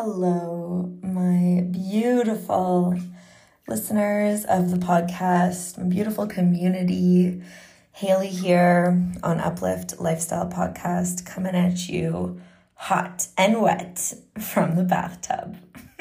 Hello, my beautiful listeners of the podcast, my beautiful community. Haley here on Uplift Lifestyle Podcast, coming at you hot and wet from the bathtub.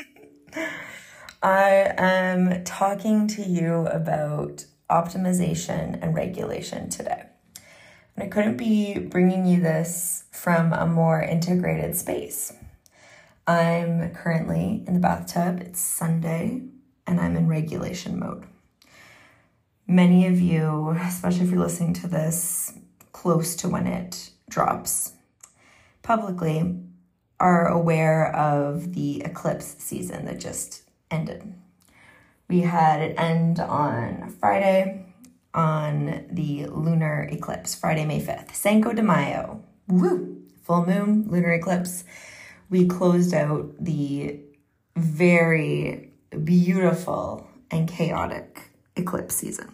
I am talking to you about optimization and regulation today. And I couldn't be bringing you this from a more integrated space. I'm currently in the bathtub. It's Sunday, and I'm in regulation mode. Many of you, especially if you're listening to this close to when it drops publicly, are aware of the eclipse season that just ended. We had it end on Friday on the lunar eclipse, Friday, May 5th. Cinco de Mayo. Woo! Full moon, lunar eclipse. We closed out the very beautiful and chaotic eclipse season.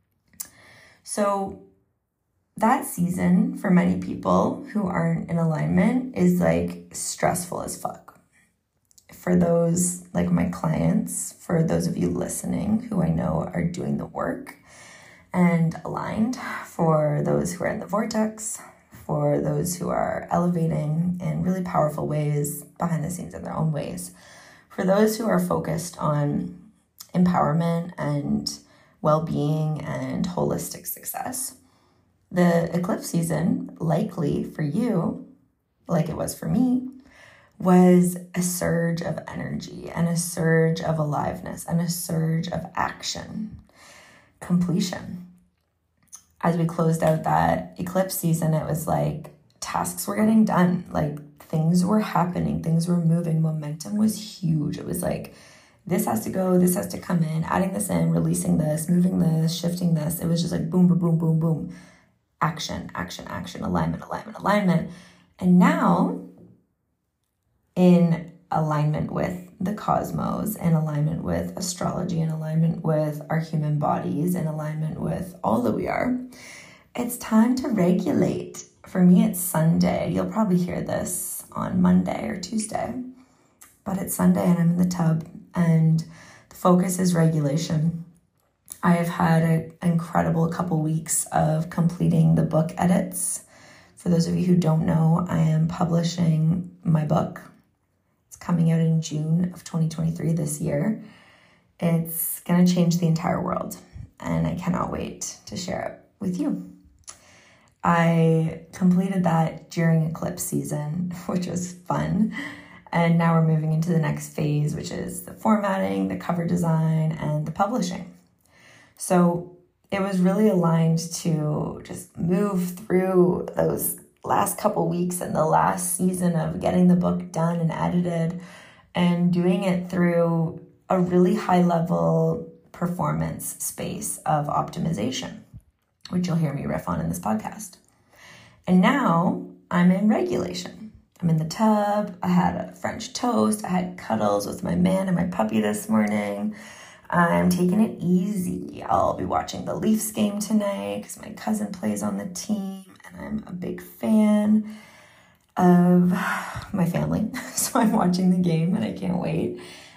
So that season, for many people who aren't in alignment, is like stressful as fuck. For those like my clients, for those of you listening who I know are doing the work and aligned, for those who are in the vortex, for those who are elevating in really powerful ways behind the scenes in their own ways, for those who are focused on empowerment and well-being and holistic success, the eclipse season, likely for you, like it was for me, was a surge of energy and a surge of aliveness and a surge of action, completion. As we closed out that eclipse season, it was like tasks were getting done, like things were happening, things were moving, momentum was huge. It was like, this has to go, this has to come in, adding this in, releasing this, moving this, shifting this. It was just like boom, boom, boom, boom, boom. Action, action, action, alignment, alignment, alignment. And now, in alignment with the cosmos, in alignment with astrology, in alignment with our human bodies, in alignment with all that we are, it's time to regulate. For me, it's Sunday. You'll probably hear this on Monday or Tuesday, but it's Sunday and I'm in the tub and the focus is regulation. I have had an incredible couple weeks of completing the book edits. For those of you who don't know, I am publishing my book. Coming out in June of 2023 this year. It's going to change the entire world, and I cannot wait to share it with you. I completed that during eclipse season, which was fun, and now we're moving into the next phase, which is the formatting, the cover design, and the publishing. So it was really aligned to just move through those last couple weeks and the last season of getting the book done and edited and doing it through a really high level performance space of optimization, which you'll hear me riff on in this podcast. And now I'm in regulation. I'm in the tub. I had a French toast. I had cuddles with my man and my puppy this morning. I'm taking it easy. I'll be watching the Leafs game tonight because my cousin plays on the team. I'm a big fan of my family, so I'm watching the game and I can't wait.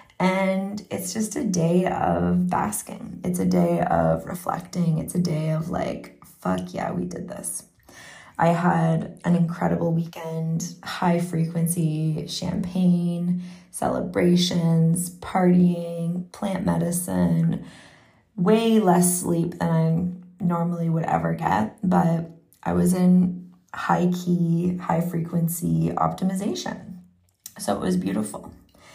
And it's just a day of basking. It's a day of reflecting. It's a day of like, fuck yeah, we did this. I had an incredible weekend, high frequency champagne, celebrations, partying, plant medicine, way less sleep than I normally would ever get, but I was in high key, high frequency optimization. So it was beautiful.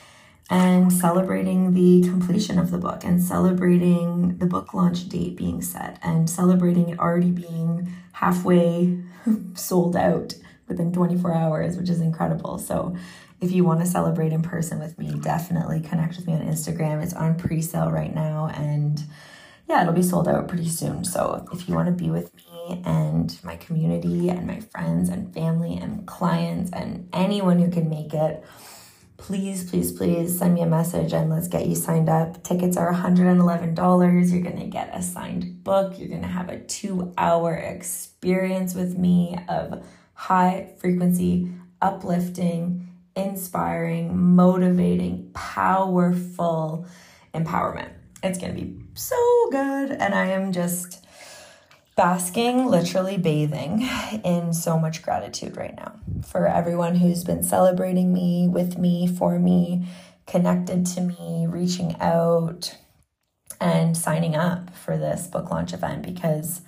And celebrating the completion of the book and celebrating the book launch date being set and celebrating it already being halfway sold out within 24 hours, which is incredible. So if you want to celebrate in person with me, definitely connect with me on Instagram. It's on pre-sale right now. And yeah, it'll be sold out pretty soon. So if you want to be with me and my community and my friends and family and clients and anyone who can make it, please, please, please send me a message and let's get you signed up. Tickets are $111. You're going to get a signed book. You're going to have a 2-hour experience with me of high frequency, uplifting, inspiring, motivating, powerful empowerment. It's going to be so good. And I am just basking, literally bathing in so much gratitude right now for everyone who's been celebrating me, with me, for me, connected to me, reaching out, and signing up for this book launch event. Because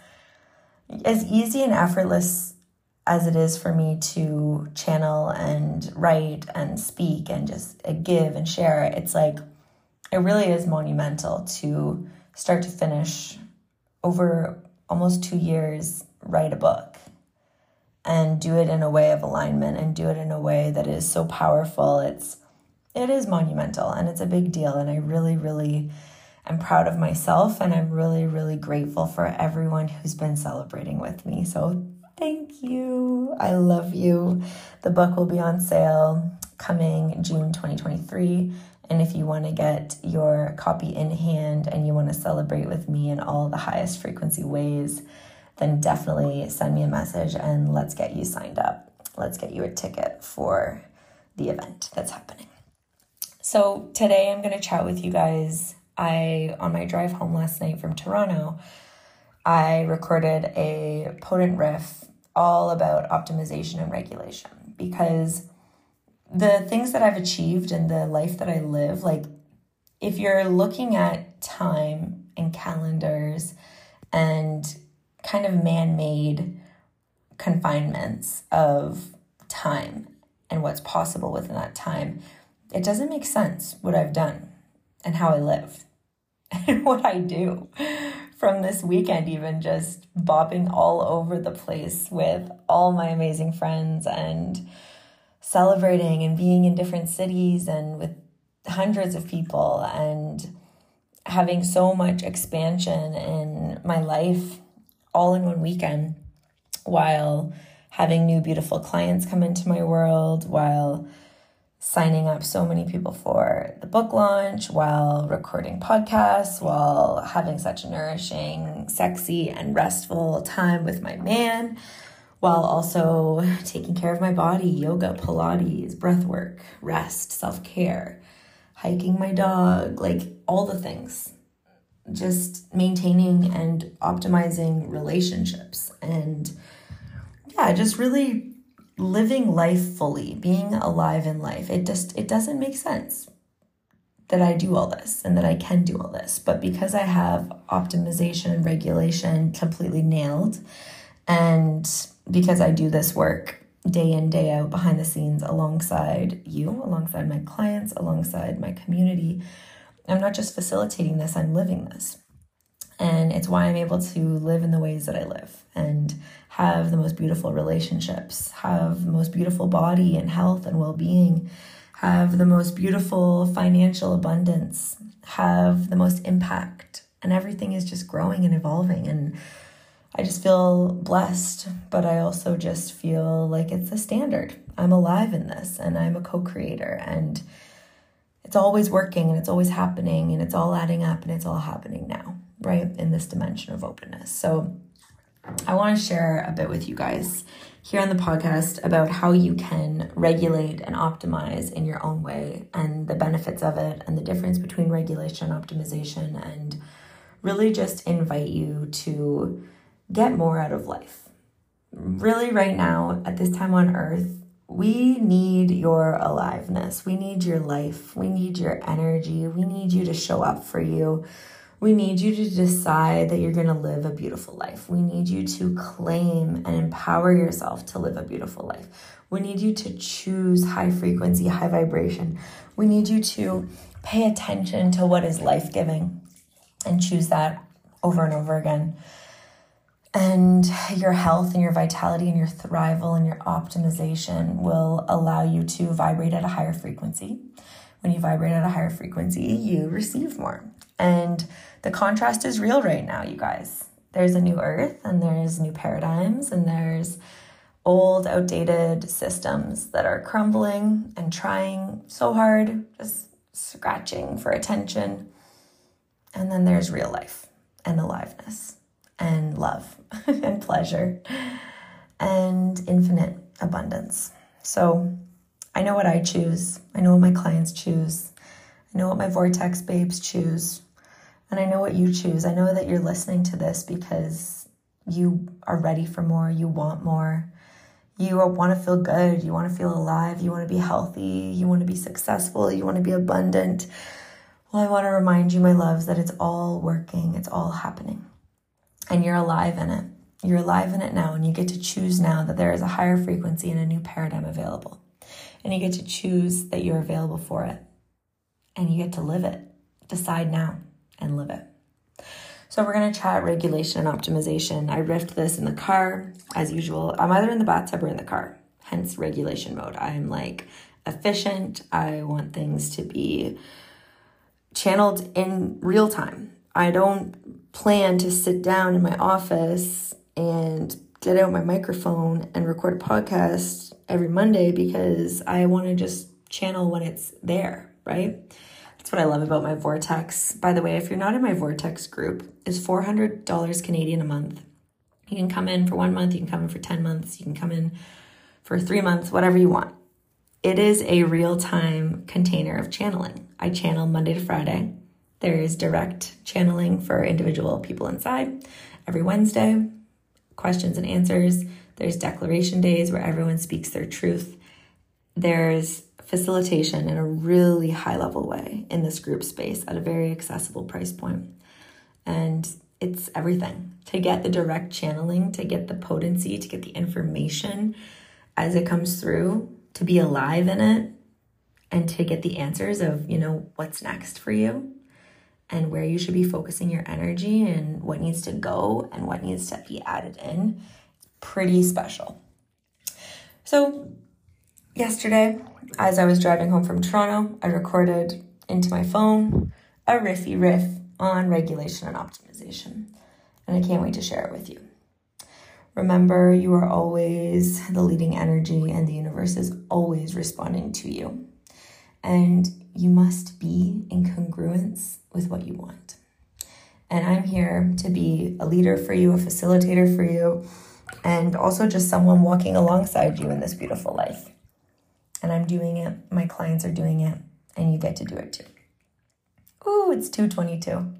as easy and effortless as it is for me to channel and write and speak and just give and share, it's like, it really is monumental to start to finish, over almost 2 years, write a book and do it in a way of alignment and do it in a way that is so powerful. It is monumental and it's a big deal. And I really, really am proud of myself, and I'm really, really grateful for everyone who's been celebrating with me. So thank you. I love you. The book will be on sale coming June 2023. And if you want to get your copy in hand and you want to celebrate with me in all the highest frequency ways, then definitely send me a message and let's get you signed up. Let's get you a ticket for the event that's happening. So today I'm going to chat with you guys. On my drive home last night from Toronto, I recorded a potent riff all about optimization and regulation, because the things that I've achieved and the life that I live, like if you're looking at time and calendars and kind of man-made confinements of time and what's possible within that time, it doesn't make sense what I've done and how I live and what I do. From this weekend, even just bopping all over the place with all my amazing friends and celebrating and being in different cities and with hundreds of people and having so much expansion in my life all in one weekend, while having new beautiful clients come into my world, while signing up so many people for the book launch, while recording podcasts, while having such a nourishing, sexy, and restful time with my man, while also taking care of my body, yoga, Pilates, breath work, rest, self-care, hiking my dog, like all the things. Just maintaining and optimizing relationships and just really living life fully, being alive in life. It doesn't make sense that I do all this and that I can do all this. But because I have optimization and regulation completely nailed, and because I do this work day in, day out, behind the scenes, alongside you, alongside my clients, alongside my community, I'm not just facilitating this, I'm living this. And it's why I'm able to live in the ways that I live and have the most beautiful relationships, have the most beautiful body and health and well-being, have the most beautiful financial abundance, have the most impact, and everything is just growing and evolving. And I just feel blessed, but I also just feel like it's a standard. I'm alive in this and I'm a co-creator, and it's always working and it's always happening and it's all adding up and it's all happening now, right? In this dimension of openness. So I want to share a bit with you guys here on the podcast about how you can regulate and optimize in your own way and the benefits of it and the difference between regulation and optimization, and really just invite you to get more out of life. Really, right now, at this time on earth, we need your aliveness. We need your life. We need your energy. We need you to show up for you. We need you to decide that you're going to live a beautiful life. We need you to claim and empower yourself to live a beautiful life. We need you to choose high frequency, high vibration. We need you to pay attention to what is life-giving and choose that over and over again. And your health and your vitality and your thrival and your optimization will allow you to vibrate at a higher frequency. When you vibrate at a higher frequency, you receive more. And the contrast is real right now, you guys. There's a new earth and there's new paradigms and there's old, outdated systems that are crumbling and trying so hard, just scratching for attention. And then there's real life and aliveness and love and pleasure and infinite abundance. So I know what I choose. I know what my clients choose. I know what my Vortex babes choose. And I know what you choose. I know that you're listening to this because you are ready for more. You want more. You want to feel good. You want to feel alive. You want to be healthy. You want to be successful. You want to be abundant. Well, I want to remind you, my loves, that it's all working. It's all happening. And you're alive in it. You're alive in it now. And you get to choose now that there is a higher frequency and a new paradigm available. And you get to choose that you're available for it. And you get to live it. Decide now and live it. So we're going to chat regulation and optimization. I riffed this in the car, as usual. I'm either in the bathtub or in the car, hence regulation mode. I'm like efficient. I want things to be channeled in real time. I don't plan to sit down in my office and get out my microphone and record a podcast every Monday because I want to just channel when it's there, right? That's what I love about my Vortex. By the way, if you're not in my Vortex group, it's $400 Canadian a month. You can come in for 1 month, you can come in for 10 months, you can come in for 3 months, whatever you want. It is a real-time container of channeling. I channel Monday to Friday. There is direct channeling for individual people inside. Every Wednesday, questions and answers. There's declaration days where everyone speaks their truth. There's facilitation in a really high-level way in this group space at a very accessible price point. And it's everything. To get the direct channeling, to get the potency, to get the information as it comes through, to be alive in it, and to get the answers of, what's next for you and where you should be focusing your energy and what needs to go and what needs to be added in. Pretty special. So yesterday, as I was driving home from Toronto, I recorded into my phone a riff on regulation and optimization. And I can't wait to share it with you. Remember, you are always the leading energy and the universe is always responding to you. And you must be in congruence with what you want. And I'm here to be a leader for you, a facilitator for you, and also just someone walking alongside you in this beautiful life. And I'm doing it, my clients are doing it, and you get to do it too. Ooh, it's 2:22.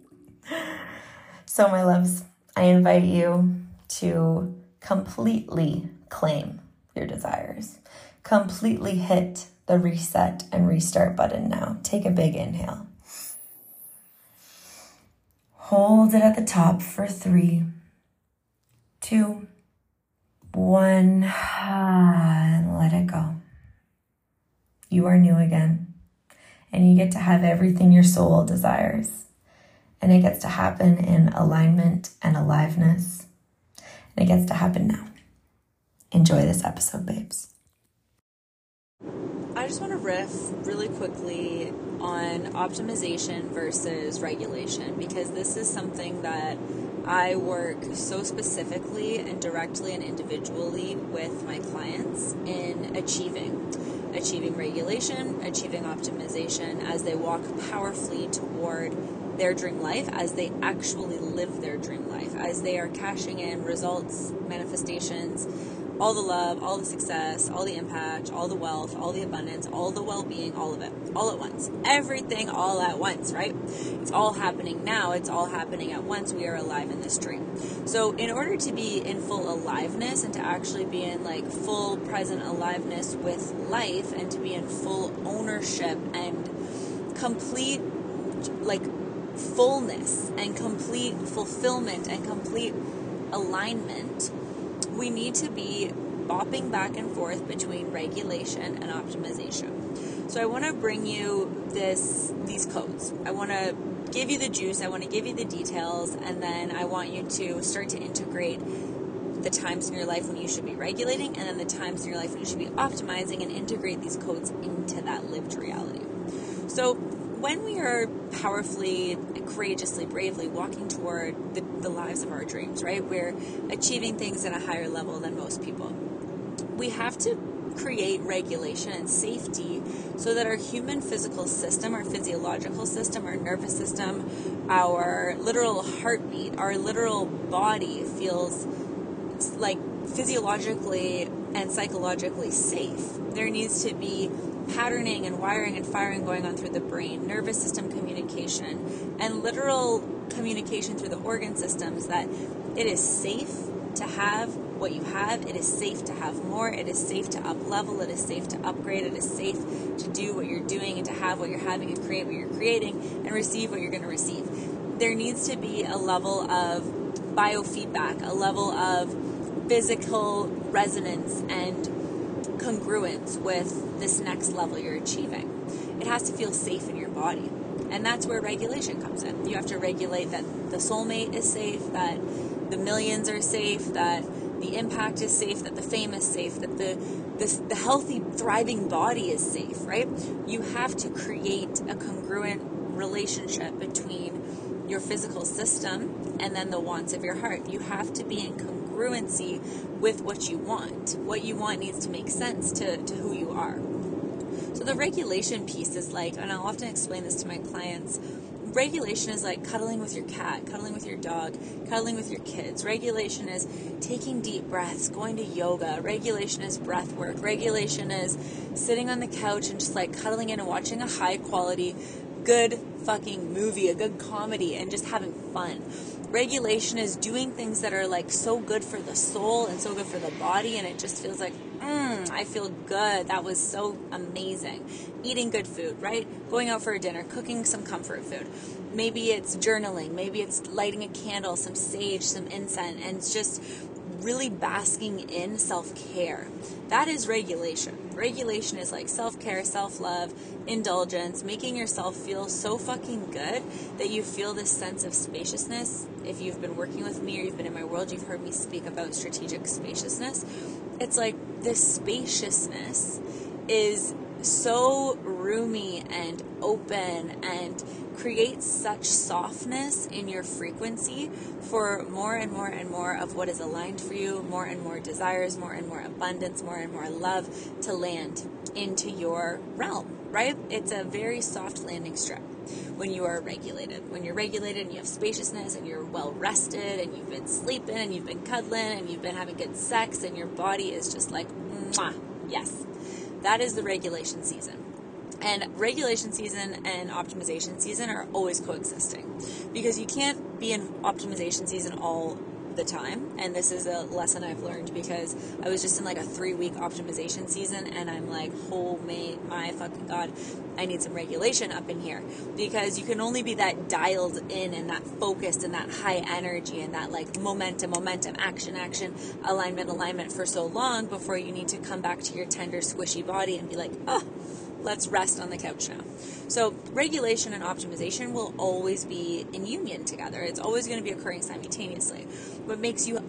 So my loves, I invite you to completely claim your desires. Completely hit the reset and restart button now. Take a big inhale. Hold it at the top for 3, 2, 1, and let it go. You are new again, and you get to have everything your soul desires, and it gets to happen in alignment and aliveness, and it gets to happen now. Enjoy this episode, babes. I just want to riff really quickly on optimization versus regulation, because this is something that I work so specifically and directly and individually with my clients in achieving regulation, achieving optimization as they walk powerfully toward their dream life, as they actually live their dream life, as they are cashing in results, manifestations, all the love, all the success, all the impact, all the wealth, all the abundance, all the well-being, all of it, all at once. Everything all at once, right? It's all happening now. It's all happening at once. We are alive in this dream. So in order to be in full aliveness and to actually be in full present aliveness with life and to be in full ownership and complete fullness and complete fulfillment and complete alignment, we need to be bopping back and forth between regulation and optimization. So I want to bring you these codes. I want to give you the juice. I want to give you the details. And then I want you to start to integrate the times in your life when you should be regulating and then the times in your life when you should be optimizing, and integrate these codes into that lived reality. So when we are powerfully, courageously, bravely walking toward the lives of our dreams, right? We're achieving things at a higher level than most people. We have to create regulation and safety so that our human physical system, our physiological system, our nervous system, our literal heartbeat, our literal body feels physiologically and psychologically safe. There needs to be patterning and wiring and firing going on through the brain, nervous system communication, and literal communication through the organ systems, that it is safe to have what you have, it is safe to have more, it is safe to up level, it is safe to upgrade, it is safe to do what you're doing and to have what you're having and create what you're creating and receive what you're going to receive. There needs to be a level of biofeedback, a level of physical resonance and congruence with this next level you're achieving. It has to feel safe in your body. And that's where regulation comes in. You have to regulate that the soulmate is safe, that the millions are safe, that the impact is safe, that the fame is safe, that the healthy, thriving body is safe, right? You have to create a congruent relationship between your physical system and then the wants of your heart. You have to be in congruency with what you want. What you want needs to make sense to who you are. So the regulation piece is like, and I'll often explain this to my clients, regulation is like cuddling with your cat, cuddling with your dog, cuddling with your kids. Regulation is taking deep breaths, going to yoga. Regulation is breath work. Regulation is sitting on the couch and just like cuddling in and watching a high quality, good fucking movie, a good comedy, and just having fun. Regulation is doing things that are like so good for the soul and so good for the body, and it just feels like, I feel good. That was so amazing. Eating good food, right? Going out for a dinner, cooking some comfort food. Maybe it's journaling. Maybe it's lighting a candle, some sage, some incense, and it's just really basking in self-care. That is regulation. Regulation is like self-care, self-love, indulgence, making yourself feel so fucking good that you feel this sense of spaciousness. If you've been working with me or you've been in my world, you've heard me speak about strategic spaciousness. It's like this spaciousness is so roomy and open and creates such softness in your frequency for more and more and more of what is aligned for you, more and more desires, more and more abundance, more and more love to land into your realm, right? It's a very soft landing strip when you are regulated. When you're regulated and you have spaciousness and you're well rested and you've been sleeping and you've been cuddling and you've been having good sex and your body is just like, mwah, yes. That is the regulation season. And regulation season and optimization season are always coexisting, because you can't be in optimization season all the time. And this is a lesson I've learned, because I was just in like a 3-week optimization season and I'm like, oh my fucking God, I need some regulation up in here, because you can only be that dialed in and that focused and that high energy and that like momentum, action, alignment for so long before you need to come back to your tender, squishy body and be like, let's rest on the couch now. So regulation and optimization will always be in union together. It's always going to be occurring simultaneously. What makes you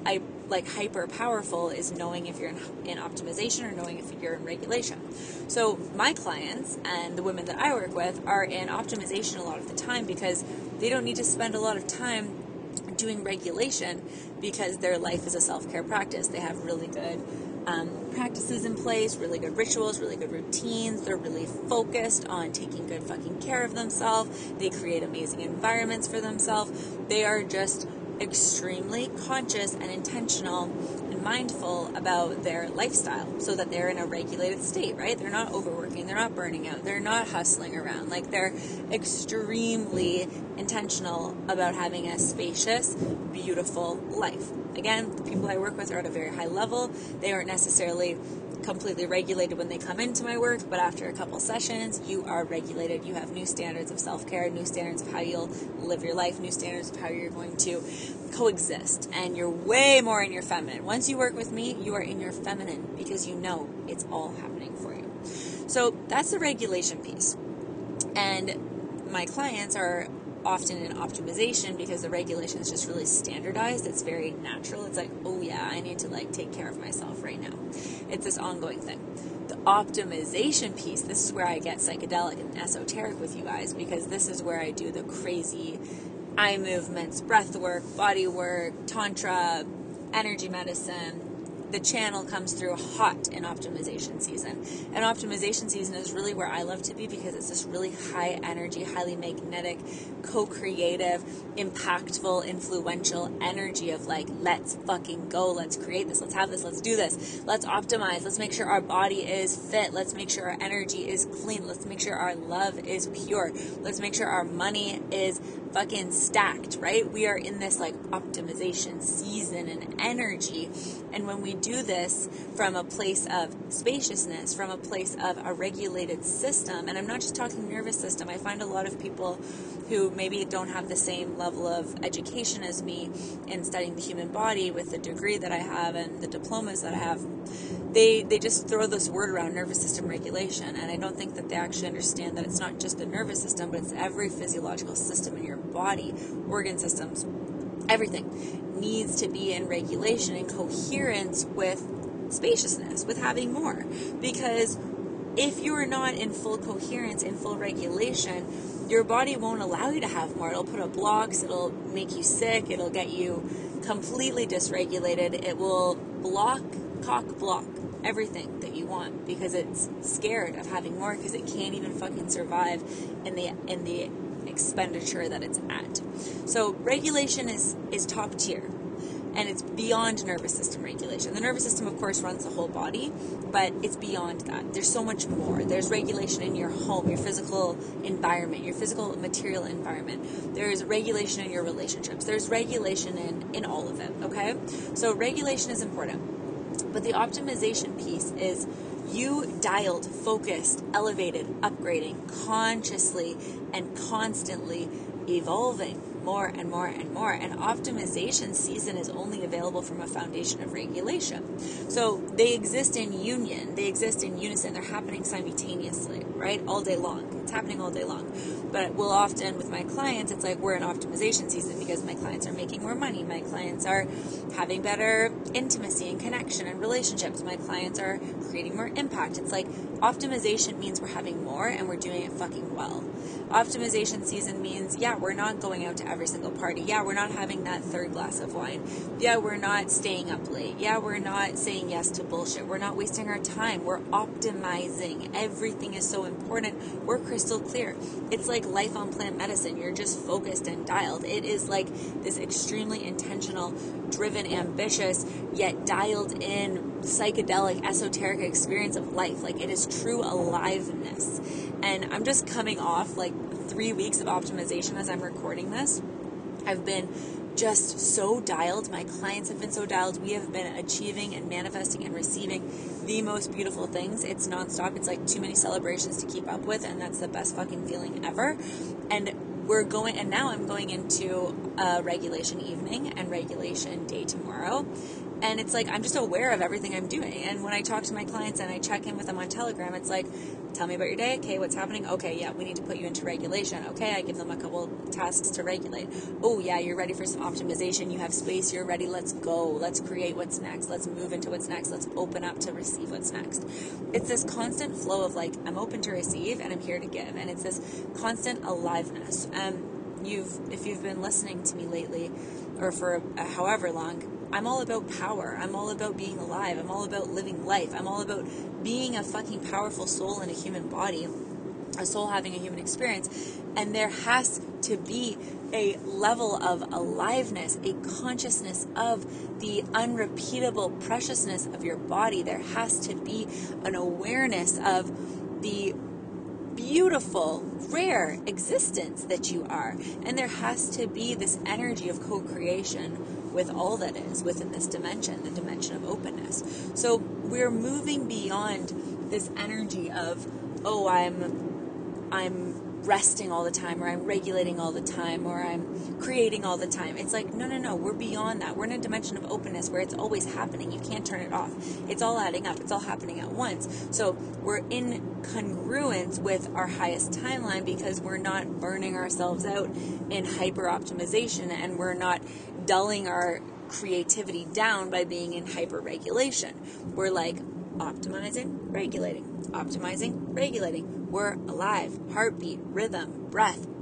hyper powerful is knowing if you're in optimization or knowing if you're in regulation. So my clients and the women that I work with are in optimization a lot of the time, because they don't need to spend a lot of time doing regulation, because their life is a self-care practice. They have really good practices in place, really good rituals, really good routines. They're really focused on taking good fucking care of themselves. They create amazing environments for themselves. They are just extremely conscious and intentional and mindful about their lifestyle, so that they're in a regulated state, right? They're not overworking, they're not burning out, they're not hustling around. Like, they're extremely intentional about having a spacious, beautiful life. Again, the people I work with are at a very high level. They aren't necessarily completely regulated when they come into my work, but after a couple sessions, you are regulated. You have new standards of self-care, new standards of how you'll live your life, new standards of how you're going to coexist, and you're way more in your feminine. Once you work with me, you are in your feminine, because you know it's all happening for you. So that's the regulation piece. And my clients are often in optimization because the regulation is just really standardized. It's very natural. It's like, oh yeah, I need to like take care of myself right now. It's this ongoing thing. The optimization piece, this is where I get psychedelic and esoteric with you guys, because this is where I do the crazy eye movements, breath work, body work, tantra, energy medicine, the channel comes through hot in optimization season. And optimization season is really where I love to be, because it's this really high energy, highly magnetic, co-creative, impactful, influential energy of like, let's fucking go, let's create this, let's have this, let's do this, let's optimize, let's make sure our body is fit, let's make sure our energy is clean, let's make sure our love is pure, let's make sure our money is fucking stacked, right? We are in this like optimization season and energy. And when we do this from a place of spaciousness, from a place of a regulated system, and I'm not just talking nervous system, I find a lot of people who maybe don't have the same level of education as me in studying the human body with the degree that I have and the diplomas that I have, they just throw this word around, nervous system regulation, and I don't think that they actually understand that it's not just the nervous system, but it's every physiological system in your body, organ systems, everything needs to be in regulation and coherence with spaciousness, with having more. Because if you're not in full coherence, in full regulation, your body won't allow you to have more. It'll put up blocks, it'll make you sick, it'll get you completely dysregulated, it will block everything that you want, because it's scared of having more, because it can't even fucking survive in the expenditure that it's at. So regulation is top tier, and it's beyond nervous system regulation. The nervous system, of course, runs the whole body, but it's beyond that. There's so much more. There's regulation in your home, your physical environment, your physical material environment. There's regulation in your relationships. There's regulation in all of it, okay? So regulation is important. But the optimization piece is you dialed, focused, elevated, upgrading, consciously and constantly evolving more and more and more. And optimization season is only available from a foundation of regulation. So they exist in union. They exist in unison. They're happening simultaneously, right? All day long. It's happening all day long. But we'll often, with my clients, it's like we're in optimization season because my clients are making more money. My clients are having better intimacy and connection and relationships. My clients are creating more impact. It's like optimization means we're having more and we're doing it fucking well. Optimization season means, yeah, we're not going out to every single party. Yeah, we're not having that third glass of wine. Yeah, we're not staying up late. Yeah, we're not saying yes to bullshit. We're not wasting our time. We're optimizing. Everything is so important. We're crystal clear. It's like life on plant medicine. You're just focused and dialed. It is like this extremely intentional, driven, ambitious, yet dialed in, psychedelic, esoteric experience of life. Like, it is true aliveness. And I'm just coming off like 3 weeks of optimization as I'm recording this. I've been just so dialed. My clients have been so dialed. We have been achieving and manifesting and receiving the most beautiful things. It's nonstop. It's like too many celebrations to keep up with, and that's the best fucking feeling ever. And now I'm going into a regulation evening and regulation day tomorrow. And it's like, I'm just aware of everything I'm doing. And when I talk to my clients and I check in with them on Telegram, it's like, tell me about your day. Okay, what's happening? Okay, yeah, we need to put you into regulation. Okay, I give them a couple tasks to regulate. Oh, yeah, you're ready for some optimization. You have space. You're ready. Let's go. Let's create what's next. Let's move into what's next. Let's open up to receive what's next. It's this constant flow of like, I'm open to receive and I'm here to give. And it's this constant aliveness. If you've been listening to me lately or for however long, I'm all about power. I'm all about being alive. I'm all about living life. I'm all about being a fucking powerful soul in a human body, a soul having a human experience. And there has to be a level of aliveness, a consciousness of the unrepeatable preciousness of your body. There has to be an awareness of the beautiful, rare existence that you are. And there has to be this energy of co-creation with all that is within this dimension, the dimension of openness. So we're moving beyond this energy of, oh, I'm resting all the time, or I'm regulating all the time, or I'm creating all the time. It's like, no, we're beyond that. We're in a dimension of openness where it's always happening. You can't turn it off. It's all adding up. It's all happening at once. So we're in congruence with our highest timeline because we're not burning ourselves out in hyper optimization, and we're not dulling our creativity down by being in hyper regulation. We're like optimizing, regulating, optimizing, regulating. We're alive, heartbeat, rhythm, breath,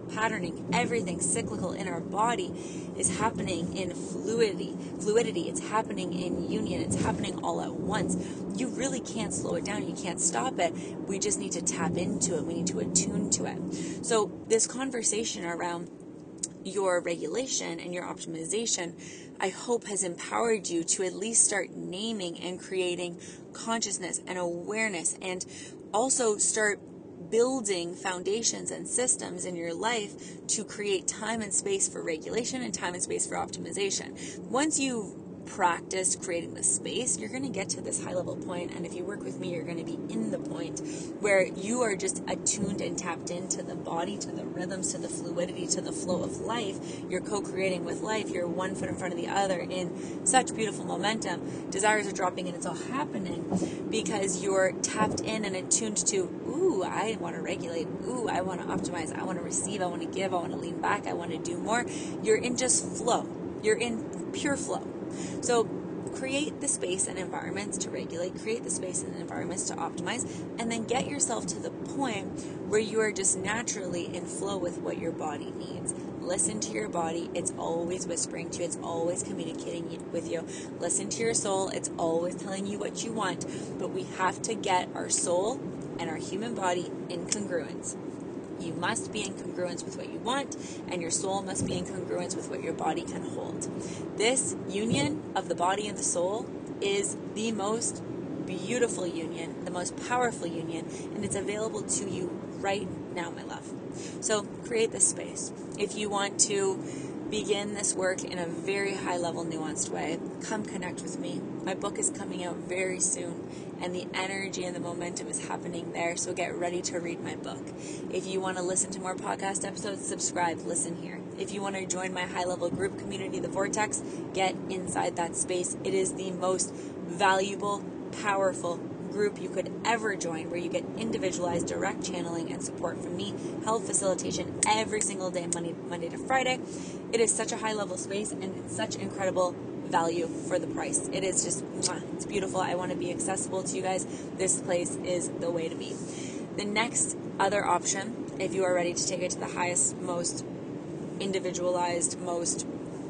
patterning, everything cyclical in our body is happening in fluidity. It's happening in union. It's happening all at once. You really can't slow it down. You can't stop it. We just need to tap into it. We need to attune to it. So this conversation around your regulation and your optimization, I hope has empowered you to at least start naming and creating consciousness and awareness, and also start building foundations and systems in your life to create time and space for regulation and time and space for optimization. Once you've practiced creating the space, you're going to get to this high level point, and if you work with me, you're going to be in the point where you are just attuned and tapped into the body, to the rhythms, to the fluidity, to the flow of life. You're co-creating with life. You're one foot in front of the other in such beautiful momentum. Desires are dropping and it's all happening because you're tapped in and attuned to, ooh, I want to regulate. Ooh, I want to optimize. I want to receive. I want to give. I want to lean back. I want to do more. You're in just flow. You're in pure flow. So create the space and environments to regulate, create the space and environments to optimize, and then get yourself to the point where you are just naturally in flow with what your body needs. Listen to your body. It's always whispering to you. It's always communicating with you. Listen to your soul. It's always telling you what you want. But we have to get our soul and our human body in congruence. You must be in congruence with what you want, and your soul must be in congruence with what your body can hold. This union of the body and the soul is the most beautiful union, the most powerful union, and it's available to you right now, my love. So create this space. If you want to begin this work in a very high level, nuanced way, come connect with me. My book is coming out very soon, and the energy and the momentum is happening there, so get ready to read my book. If you want to listen to more podcast episodes, subscribe, listen here. If you want to join my high level group community, The Vortex, get inside that space. It is the most valuable, powerful group you could ever join, where you get individualized direct channeling and support from me, health facilitation every single day, Monday to Friday. It is such a high level space, and it's such incredible value for the price. It is just, it's beautiful. I want to be accessible to you guys. This place is the way to be. The next other option, if you are ready to take it to the highest, most individualized, most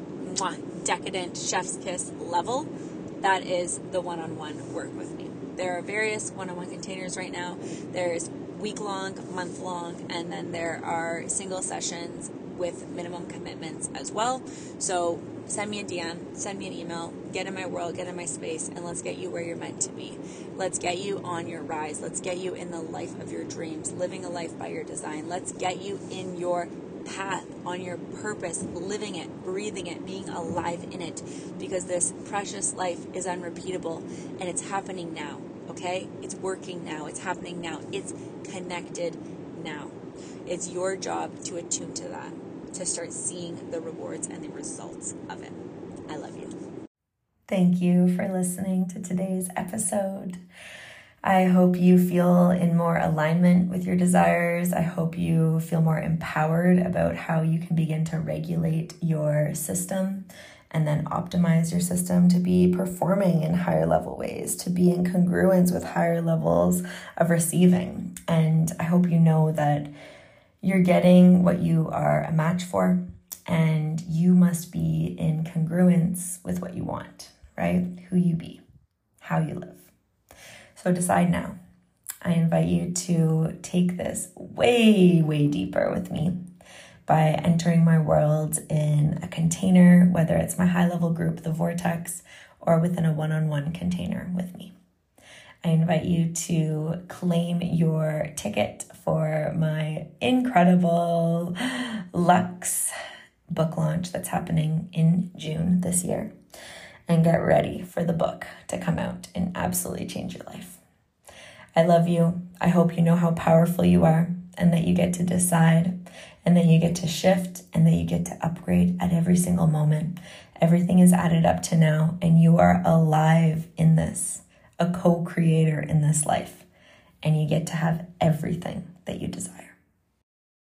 decadent chef's kiss level, that is the one-on-one work with me. There are various one-on-one containers right now. There's week-long, month-long, and then there are single sessions with minimum commitments as well. So send me a DM, send me an email, get in my world, get in my space, and let's get you where you're meant to be. Let's get you on your rise. Let's get you in the life of your dreams, living a life by your design. Let's get you in your path, on your purpose, living it, breathing it, being alive in it, because this precious life is unrepeatable, and it's happening now, okay? It's working now. It's happening now. It's connected now. It's your job to attune to that, to start seeing the rewards and the results of it. I love you. Thank you for listening to today's episode. I hope you feel in more alignment with your desires. I hope you feel more empowered about how you can begin to regulate your system and then optimize your system to be performing in higher level ways, to be in congruence with higher levels of receiving. And I hope you know that you're getting what you are a match for, and you must be in congruence with what you want, right? Who you be, how you live. So decide now. I invite you to take this way, way deeper with me by entering my world in a container, whether it's my high-level group, The Vortex, or within a one-on-one container with me. I invite you to claim your ticket for my incredible Luxe book launch that's happening in June this year, and get ready for the book to come out and absolutely change your life. I love you. I hope you know how powerful you are, and that you get to decide, and that you get to shift, and that you get to upgrade at every single moment. Everything is added up to now, and you are alive in this, a co-creator in this life, and you get to have everything that you desire.